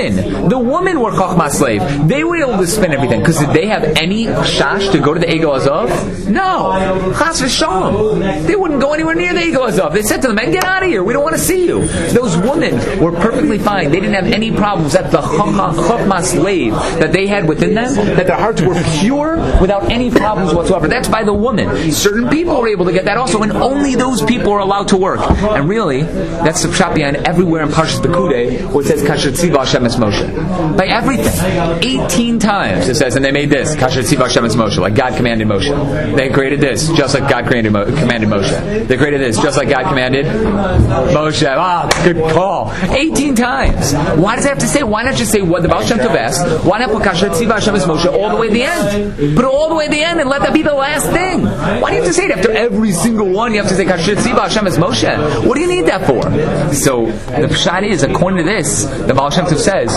The women were Chachmas Leiv. They were able to spin everything. Because did they have any shash to go to the Egel Azav? No. Chas v'shalom. They wouldn't go anywhere near the Egel Azav. They said to the men, get out of here. We don't want to see you. Those women were perfectly fine. They didn't have any problems. That the Chachmas Leiv that they had within them, that their hearts were pure without any problems whatsoever. That's by the woman. Certain people were able to get that also, and only those people are allowed to work. And really, that's the pshat behind everywhere in Parshas Pekudei where it says Kasher Tziva Hashem es Moshe. By everything. 18 times it says, and they made this, Kasher Tziva Hashem es Moshe, like God commanded Moshe. They created this, just like God commanded Moshe. They created this, just like God commanded Moshe. Ah, good call. 18 times. Why does it have to say? Why not just say what the Baal Shem Tov asked? Why not put Kasher Tziva Hashem es Moshe all the way at the end? Put it all the way at the end and let that be the last thing. Why do you have to say it after every single one? You have to say Kasher Tziva Hashem es Moshe. What do you need that for? So the pshat is, according to this, the Baal Shem Tov says,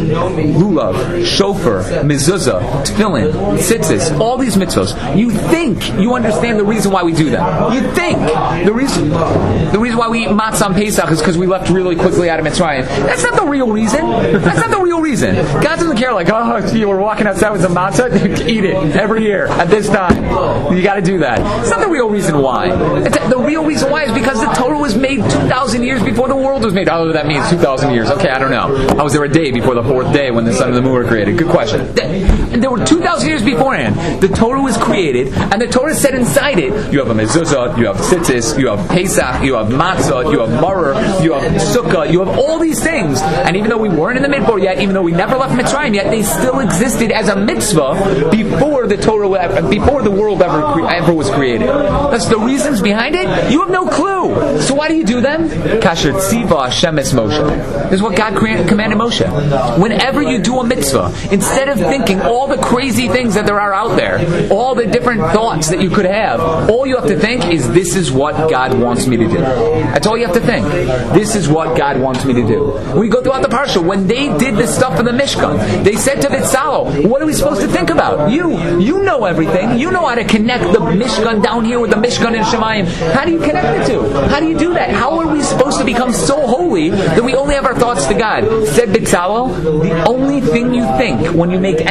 lulav, shofar, mezuzah, tefillin, tzitzis, all these mitzvos. You think you understand the reason why we do them. You think the reason why we eat matzah on Pesach is because we left really quickly out of Mitzrayim. That's not the real reason. That's not the real reason. God doesn't care. Like, oh, you were walking outside with some matzah, eat it every year at this time. You got to do that. It's not the real reason why. The real reason why is because the Torah was made 2,000 years before the world was made. Oh, that means 2,000 years. Okay, I don't know. How was there a day before the fourth day when the sun and the moon were created? Good question. There were 2,000 years beforehand. The Torah was created, and the Torah said inside it, you have a mezuzah, you have tzitzis, you have Pesach, you have matzah, you have maror, you have sukkah, you have all these things. And even though we weren't in the midbar yet, even though we never left Mitzrayim yet, they still existed as a mitzvah before the Torah, before the world ever was created. That's the reasons behind it. You have no clue. So why do you do them? Kasher Tziva Hashem es Moshe. This is what God commanded Moshe. Whenever you do a mitzvah, instead of thinking all the crazy things that there are out there, all the different thoughts that you could have, all you have to think is, this is what God wants me to do. That's all you have to think. This is what God wants me to do. We go throughout the parsha. When they did this stuff for the Mishkan, they said to Bitzalel, what are we supposed to think about? You know everything. You know how to connect the Mishkan down here with the Mishkan in Shemayim. How do you connect the two? How do you do that? How are we supposed to become so holy that we only have our thoughts to God? Said Bitzalel, the only thing you think when you make anything or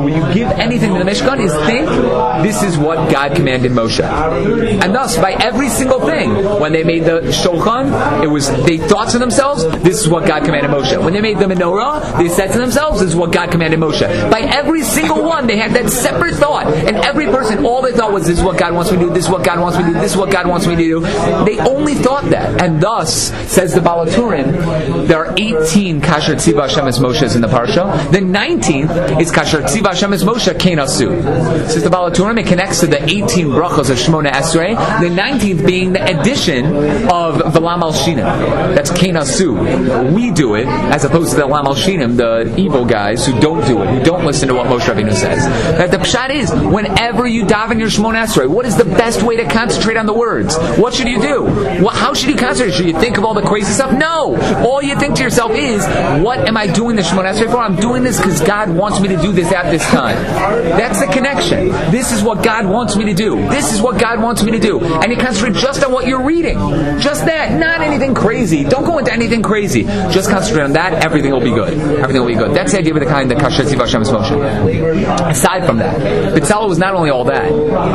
when you give anything to the Mishkan, is think, this is what God commanded Moshe. And thus, by every single thing, when they made the Shulchan, they thought to themselves, this is what God commanded Moshe. When they made the menorah, they said to themselves, this is what God commanded Moshe. By every single one, they had that separate thought. And every person, all they thought was, this is what God wants me to do, this is what God wants me to do, this is what God wants me to do. They only thought that. And thus, says the Baal HaTurim, there are 18 Kasher Tziva Hashem es Moshe in the Parsha. The 19th is Kasher Tziva Hashem es Moshe Kein Asu. Says the Baal HaTurim, it connects to the 18 brachos of Shmona Esrei, the 19th being the addition of V'lam al Shinim. That's Kein Asu. We do it, as opposed to the V'lam al Shinim, the evil guys who don't do it, who don't listen to what Moshe Rabbeinu says. But the pshat is, whenever you daven your Shmona Esrei, what is the best way to concentrate on the words? What should you do? How should you concentrate? Should you think of all the crazy stuff? No! All you think to yourself is, what am I doing the Shemona Esrei for? I'm doing this because God wants me to do this at this time. That's the connection. This is what God wants me to do. This is what God wants me to do. And you concentrate just on what you're reading. Just that. Not anything crazy. Don't go into anything crazy. Just concentrate on that. Everything will be good. Everything will be good. That's the idea of the kind of Kasher Tziva Hashem es Moshe. Aside from that, Betzalel was not only all that,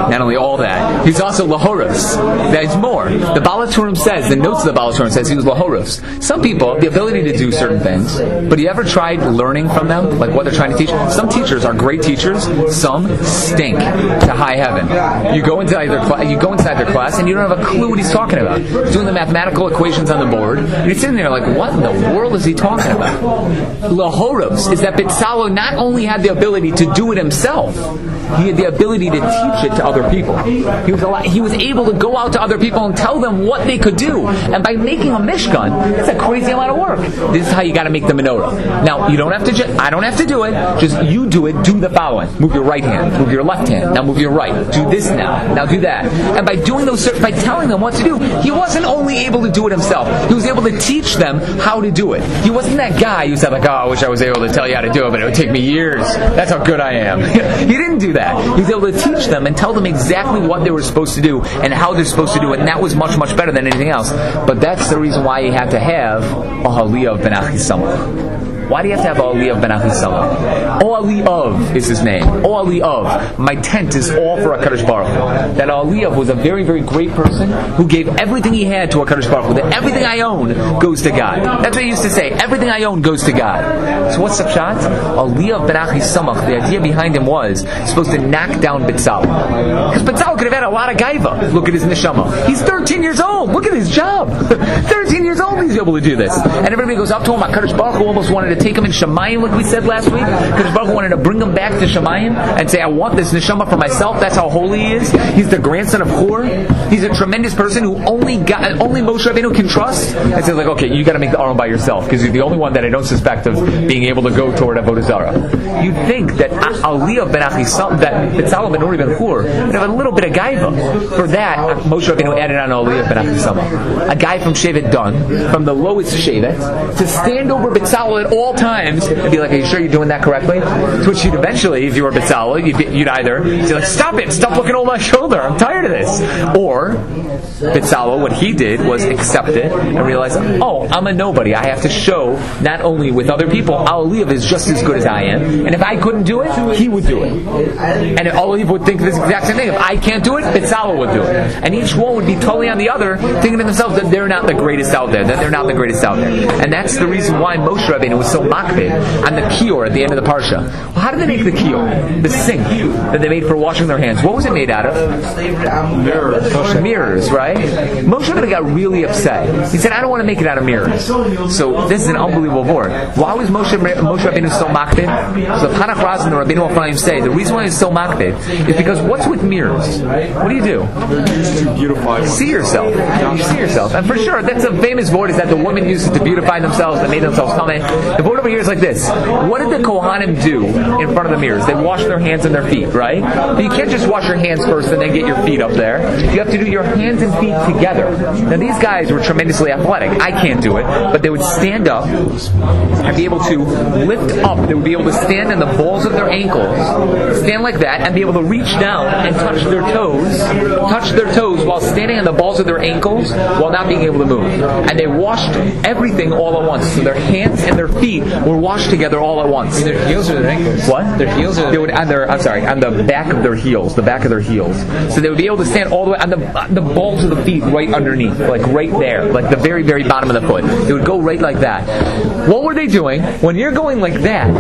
he's also Lahoros. There's more. The Baal HaTurim says, the notes of the Baal HaTurim says he was Lahoros. Some people, the ability to do certain things, but you ever tried learning from them, like what they're trying to teach? Some teachers are great teachers, some stink to high heaven. You go inside their class and you don't have a clue what he's talking about. He's doing the mathematical equations on the board, and you're sitting there like, what in the world is he talking about? Lahoros is that Betzalel not only had the ability to do it himself, he had the ability to teach it to other people. He was able to go out to other people and tell them what they could do. And by making a Mishkan, it's a crazy amount of work. This is how you got to make the menorah. Now, you don't have to. I don't have to do it. Just you do it. Do the following: move your right hand, move your left hand. Now move your right. Do this now. Now do that. And by doing by telling them what to do, he wasn't only able to do it himself. He was able to teach them how to do it. He wasn't that guy who said like, "Oh, I wish I was able to tell you how to do it, but it would take me years. That's how good I am." He didn't do that. He was able to teach them and tell them exactly what they were supposed to do and how they're supposed to do it, and that was much, much better than anything else. But that's the reason why he had to have a Haliyah ben Achisamach. Why do you have to have Aliyah ben Achisamach? Aliyah is his name. Aliyah. My tent is all for HaKadosh Baruch Hu. That Aliyah was a very, very great person who gave everything he had to HaKadosh Baruch Hu. That everything I own goes to God. That's what he used to say. Everything I own goes to God. So what's the pshat? Aliyah ben Achisamach, the idea behind him was supposed to knock down Betzalel. Because Betzalel could have had a lot of gaiva. Look at his neshama. He's 13 years old. Look at his job. 13 years old he's able to do this. And everybody goes up to him. HaKadosh Baruch Hu almost wanted to take him in Shemayim, like we said last week. HaKadosh Baruch Hu wanted to bring him back to Shemayim and say, I want this neshama for myself. That's how holy he is. He's the grandson of Hur. He's a tremendous person who only Moshe Rabbeinu can trust. And says like, okay, you got to make the Aron by yourself because you're the only one that I don't suspect of being able to go toward Avodah Zarah. You'd think that Aliyah ben Achisam, that Betzalel ben Uri ben Hur would have a little bit of gaiva. For that, Moshe Rabbeinu added on Aliyah ben Achisam, a guy from Shevet Dan, from the lowest Shevet, to stand over Betzalel at all times and be like, are you sure you're doing that correctly? To which you'd eventually, if you were Betzalel, you'd either say like, stop looking over my shoulder, I'm tired of this. Or Betzalel, what he did was accept it and realize, oh, I'm a nobody. I have to show, not only with other people, Aliyah is just as good as I am, and if I couldn't do it, he would do it. And Aliyah would think this exact same thing. If I can't do it, Betzalel would do it. And each one would be totally on the other, thinking to themselves that they're not the greatest out there, And that's the reason why Moshe Rabbeinu was so makbid on the kior at the end of the parsha. Well, how did they make the kior? The sink that they made for washing their hands. What was it made out of? Mirrors, right? Moshe Rabbeinu got really upset. He said, I don't want to make it out of mirrors. So this is an unbelievable word. Why was Moshe Rabbeinu so makbid? So Hanach Raz and the Rabbeinu Ephraim say the reason why he's so makbid is because what's with mirrors? What do? You see yourself. You see yourself. And for sure, that's a famous word is that the women used it to beautify themselves, they made themselves come. The word over here is like this. What did the Kohanim do in front of the mirrors? They wash their hands and their feet, right? But you can't just wash your hands first and then get your feet up there. You have to do your hands and feet together. Now these guys were tremendously athletic. I can't do it, but they would stand up and be able to lift up. They would be able to stand on the balls of their ankles, stand like that, and be able to reach down and touch their toes while standing on the balls of their ankles while not being able to move. And they washed everything all at once. So their hands and their feet feet were washed together all at once. Their heels or their ankles? What? Their heels or They would on the back of their heels, the back of their heels. So they would be able to stand all the way on the balls of the feet, right underneath, like right there, like the very, very bottom of the foot. They would go right like that. What were they doing? When you're going like that,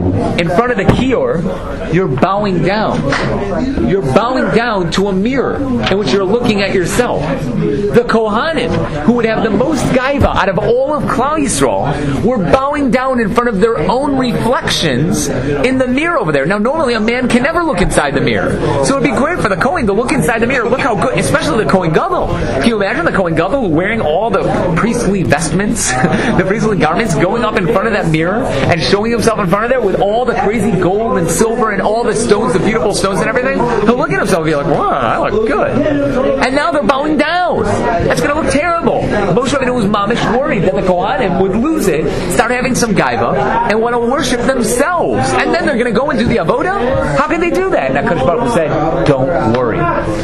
in front of the kior, you're bowing down. You're bowing down to a mirror in which you're looking at yourself. The Kohanim, who would have the most gaiva out of all of Klal Yisrael, were bowing down in front of their own reflections in the mirror over there. Now, normally a man can never look inside the mirror. So it would be great for the Kohen to look inside the mirror. Look how good, especially the Kohen Gadol. Can you imagine the Kohen Gadol wearing all the priestly vestments, the priestly garments, going up in front of that mirror and showing himself in front of there with all the crazy gold and silver and all the stones, the beautiful stones and everything? He'll look at himself and be like, wow, I look good. And now they're bowing down. That's going to look terrible. Moshe Rabbeinu was mamish worried that the Kohanim would lose it, start having some gaiva, and want to worship themselves. And then they're going to go and do the avoda? How can they do that? And HaKadosh Baruch Hu said, don't worry.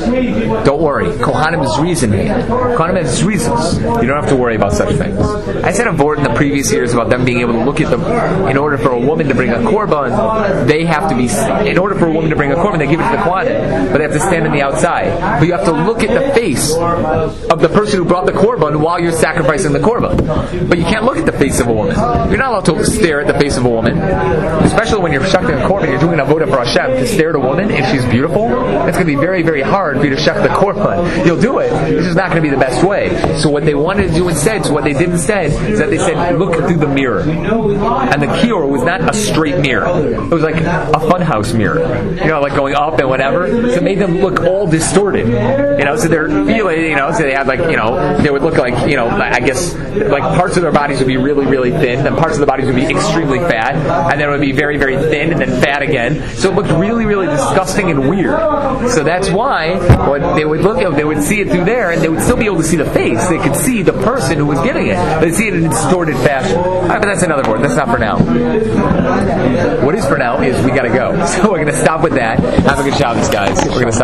Don't worry. Kohanim is reasoning. Kohanim has reasons. You don't have to worry about such things. I said a word in the previous years about them being able to look at them. In order for a woman to bring a korban, they have to be, in order for a woman to bring a korban, they give it to the Kohanim, but they have to stand on the outside. But you have to look at the face of the person who brought the korban while you're sacrificing the korban. But you can't look at the face of a woman. You're not allowed to stare at the face of a woman, especially when you're shechting a korban. You're doing a avoda for Hashem. To stare at a woman if she's beautiful, it's going to be very, very hard for you to shech the korban. You'll do it. It's just not going to be the best way. So what they wanted to do instead, so what they did instead, is that they said, look through the mirror. And the kior was not a straight mirror. It was like a funhouse mirror. You know, like going up and whatever. So it made them look all distorted. You know, so they're feeling, you know, so they had like, you know, they would look like, you know, I guess, like parts of their bodies would be really, really thin, then parts of the bodies would be extremely fat, and then it would be very, very thin, and then fat again. So it looked really, really disgusting and weird. So that's why when they would look at, they would see it through there, and they would still be able to see the face. They could see the person who was giving it. They'd see it in a distorted fashion. All right, but that's another word. That's not for now. What is for now is we got to go. So we're going to stop with that. Have a good Shabbos, guys. We're going to stop.